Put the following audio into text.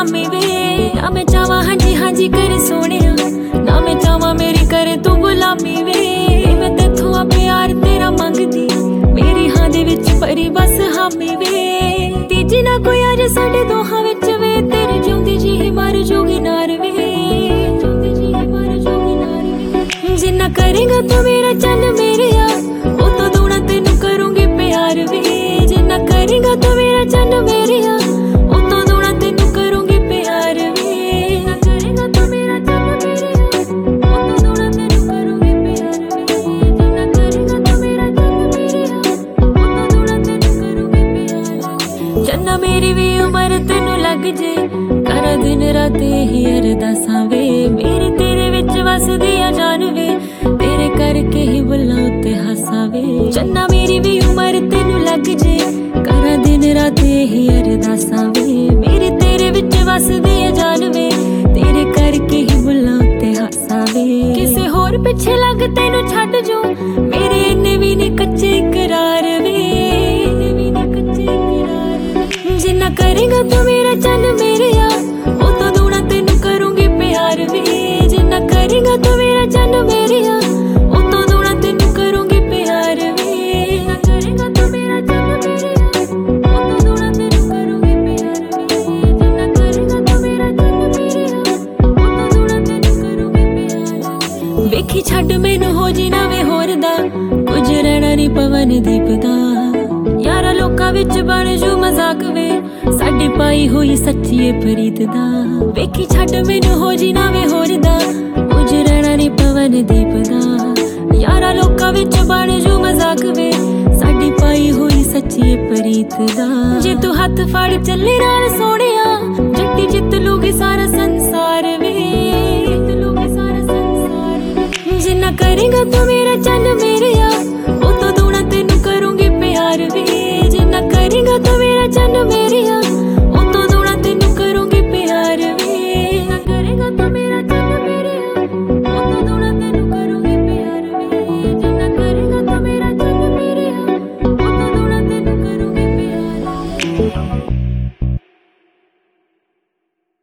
गुलामी वे। ना मैं चाहवा हाँ जी करे सोने, ना मैं चाहवा मेरी करे तू गुलामी वे। मैं तेथों आ प्यार तेरा मंगदी, मेरी हाँ दे विच परी बस हामी वे। तीजी ना कोई अज साडे दोहां विच वे, तेरे जिउंदी जी ही मर जोगी नार वे। जिन्ना करेगा तू मेरा चन्न मेरे आ, ओ तो दूना तेनू करूंगी प्यार वे। जिन्ना करेगा तू मेरा चन्न मेरे आ, ओ तो दूना तेनू करूंगी प्यार वे। जिन्ना करेगा तू मेरा चन्न मेरे आ, ओ तो दूना तेनू करूंगी प्यार वे। जिन्ना करेगा तू मेरा चन्न मेरे आ, ओ तो दूना तेनू करूंगी प्यार। चन्ना मेरी भी उमर तेनू लग जे, कर दिन रात ही अरदासां वे। मेरे तेरे विच वसदी आ जान वे, तेरे करके ही बुल्लां उत्ते हासा वे। चन्ना मेरी भी उमर तेनू लग जे, करा दिन रात ही अरदासां वे। मेरे तेरे विच वसदी आ जान वे, तेरे करके ही बुल्लां उत्ते हासा वे। किसे होर पिछे लग तेनू छड्ड जो, मेरे इन्ने भी नी कच्चे इकरार वे। जिन्ना करेगा तू मेरा चन्न मेरे आ, ओ तो दूना तेनू करूंगी प्यार वे। जिन्ना करेगा तू मेरा चन्न मेरे आ, ओ तो दूना तेनू करूंगी प्यार वे। जिन्ना करेगा तू मेरा चन्न मेरे आ, ओ तो दूना तेनू करूंगी प्यार वे। जिन्ना करेगा तू मेरा चन्न मेरे आ, ओ तो दूना तेनू करूंगी प्यार। वेखी छड्ड मैनू हो जी ना वे होर दा, कुछ रहना नी पवनदीप दा। यारा लोकां विच बण जू मजाक वे, साडी पाई होई सच्ची प्रीत दा। वेखी छड्ड मैनू हो जी ना वे होर दा, कुछ रहना नी पवनदीप दा। यारा लोकां विच बण जू मजाक वे, साडी पाई होई सच्ची प्रीत दा। जे तू हत्थ फड़ चले नाल सोहणिया, जट्टी जित लूगी सारा संसार वे। जित लूगी सारा संसार। जिन्ना करेगा